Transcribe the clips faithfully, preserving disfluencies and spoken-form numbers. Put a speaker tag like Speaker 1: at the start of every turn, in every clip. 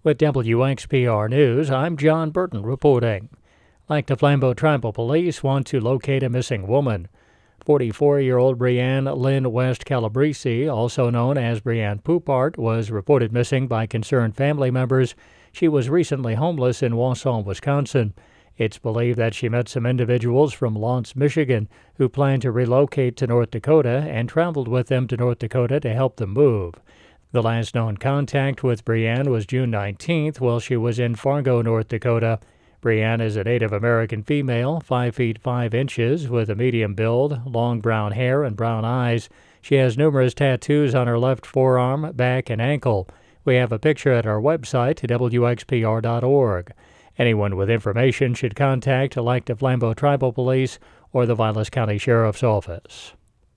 Speaker 1: With W X P R News, I'm John Burton reporting. Lac du Flambeau Tribal Police want to locate a missing woman. forty-four-year-old Brianne Lynn West Calabrese, also known as Brianne Poupart, was reported missing by concerned family members. She was recently homeless in Wausau, Wisconsin. It's believed that she met some individuals from Launce, Michigan, who planned to relocate to North Dakota and traveled with them to North Dakota to help them move. The last known contact with Brianne was June nineteenth while she was in Fargo, North Dakota. Brianne is a Native American female, five feet five inches, with a medium build, long brown hair, and brown eyes. She has numerous tattoos on her left forearm, back, and ankle. We have a picture at our website, W X P R dot org. Anyone with information should contact Lac du Flambeau Tribal Police or the Vilas County Sheriff's Office.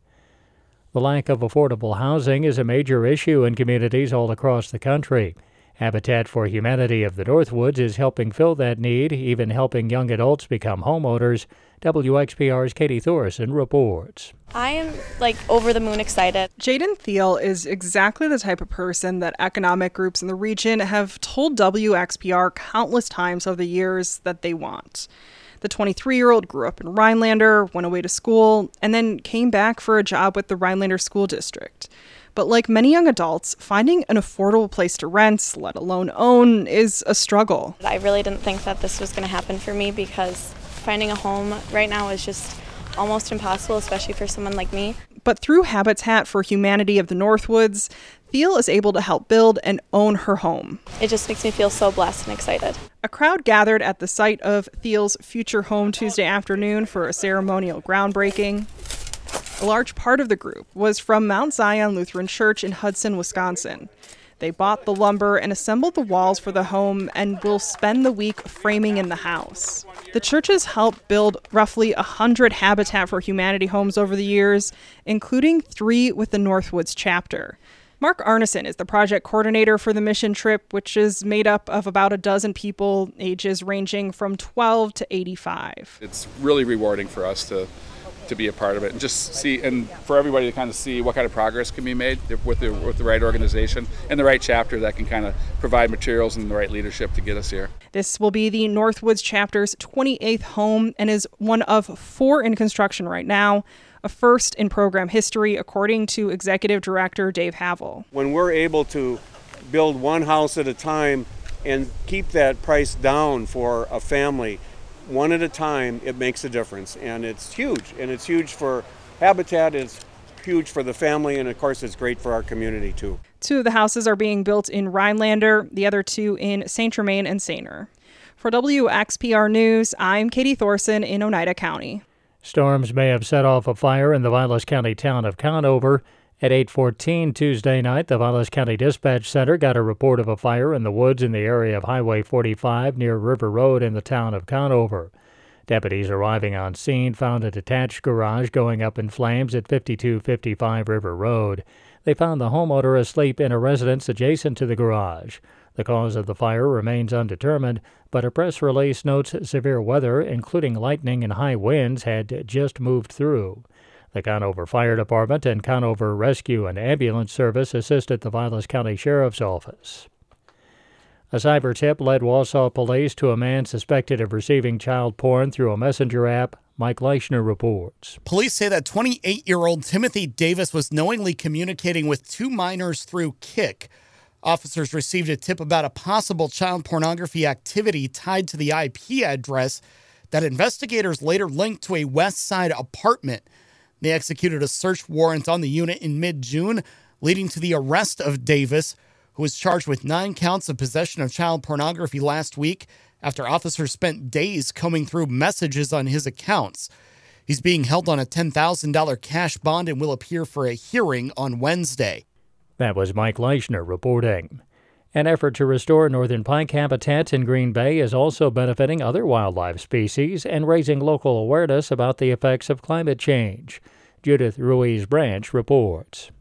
Speaker 1: The lack of affordable housing is a major issue in communities all across the country. Habitat for Humanity of the Northwoods is helping fill that need, even helping young adults become homeowners. W X P R's Katie Thorson reports.
Speaker 2: I am, like, over the moon excited.
Speaker 3: Jaden Thiel is exactly the type of person that economic groups in the region have told W X P R countless times over the years that they want. The twenty-three-year-old grew up in Rhinelander, went away to school, and then came back for a job with the Rhinelander School District. But like many young adults, finding an affordable place to rent, let alone own, is a struggle.
Speaker 2: I really didn't think that this was going to happen for me because finding a home right now is just almost impossible, especially for someone like me.
Speaker 3: But through Habitat for Humanity of the Northwoods, Thiel is able to help build and own her home.
Speaker 2: It just makes me feel so blessed and excited.
Speaker 3: A crowd gathered at the site of Thiel's future home Tuesday afternoon for a ceremonial groundbreaking. A large part of the group was from Mount Zion Lutheran Church in Hudson, Wisconsin. They bought the lumber and assembled the walls for the home and will spend the week framing in the house. The church has helped build roughly one hundred Habitat for Humanity homes over the years, including three with the Northwoods chapter. Mark Arneson is the project coordinator for the mission trip, which is made up of about a dozen people, ages ranging from twelve to eighty-five.
Speaker 4: It's really rewarding for us to to be a part of it and just see, and for everybody to kind of see what kind of progress can be made with the, with the right organization and the right chapter that can kind of provide materials and the right leadership to get us here.
Speaker 3: This will be the Northwoods chapter's twenty-eighth home and is one of four in construction right now, a first in program history, according to Executive Director Dave Havel.
Speaker 5: When we're able to build one house at a time and keep that price down for a family, one at a time, it makes a difference, and it's huge. And it's huge for Habitat, it's huge for the family, and of course it's great for our community too.
Speaker 3: Two of the houses are being built in Rhinelander, the other two in Saint Germain and Sainer. For W X P R News, I'm Katie Thorson in Oneida County.
Speaker 1: Storms may have set off a fire in the Vilas County town of Conover. At eight fourteen Tuesday night, the Vilas County Dispatch Center got a report of a fire in the woods in the area of Highway forty-five near River Road in the town of Conover. Deputies arriving on scene found a detached garage going up in flames at fifty-two fifty-five River Road. They found the homeowner asleep in a residence adjacent to the garage. The cause of the fire remains undetermined, but a press release notes severe weather, including lightning and high winds, had just moved through. The Conover Fire Department and Conover Rescue and Ambulance Service assisted the Vilas County Sheriff's Office. A cyber tip led Wausau police to a man suspected of receiving child porn through a messenger app. Mike Leichner reports.
Speaker 6: Police say that twenty-eight-year-old Timothy Davis was knowingly communicating with two minors through Kik. Officers received a tip about a possible child pornography activity tied to the I P address that investigators later linked to a West Side apartment. They executed a search warrant on the unit in mid-June, leading to the arrest of Davis, who was charged with nine counts of possession of child pornography last week after officers spent days combing through messages on his accounts. He's being held on a ten thousand dollars cash bond and will appear for a hearing on Wednesday.
Speaker 1: That was Mike Leichner reporting. An effort to restore northern pike habitat in Green Bay is also benefiting other wildlife species and raising local awareness about the effects of climate change. Judith Ruiz Branch reports.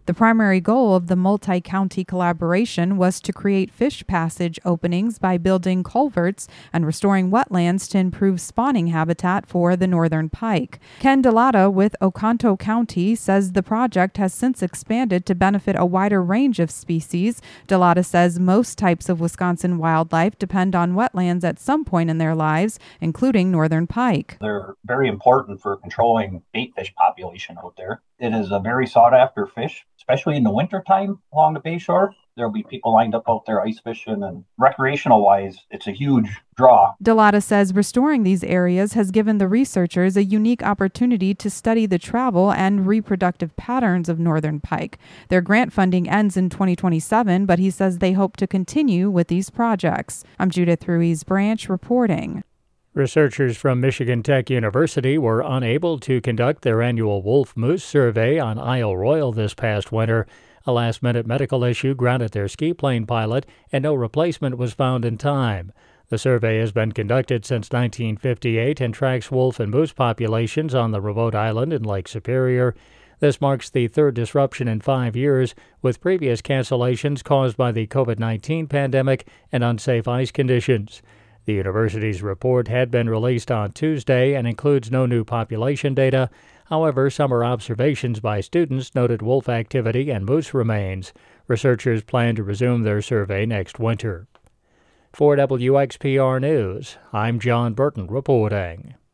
Speaker 7: The primary goal of the multi-county collaboration was to create fish passage openings by building culverts and restoring wetlands to improve spawning habitat for the northern pike. Ken Delata with Oconto County says the project has since expanded to benefit a wider range of species. Delata says most types of Wisconsin wildlife depend on wetlands at some point in their lives, including northern pike.
Speaker 8: They're very important for controlling bait fish population out there. It is a very sought after fish, especially in the wintertime along the bayshore. There'll be people lined up out there ice fishing, and recreational wise, it's a huge draw.
Speaker 7: Delata says restoring these areas has given the researchers a unique opportunity to study the travel and reproductive patterns of northern pike. Their grant funding ends in twenty twenty-seven, but he says they hope to continue with these projects. I'm Judith Ruiz Branch reporting.
Speaker 1: Researchers from Michigan Tech University were unable to conduct their annual wolf moose survey on Isle Royale this past winter. A last-minute medical issue grounded their ski plane pilot, and no replacement was found in time. The survey has been conducted since nineteen fifty-eight and tracks wolf and moose populations on the remote island in Lake Superior. This marks the third disruption in five years, with previous cancellations caused by the covid nineteen pandemic and unsafe ice conditions. The university's report had been released on Tuesday and includes no new population data. However, summer observations by students noted wolf activity and moose remains. Researchers plan to resume their survey next winter. For W X P R News, I'm John Burton reporting.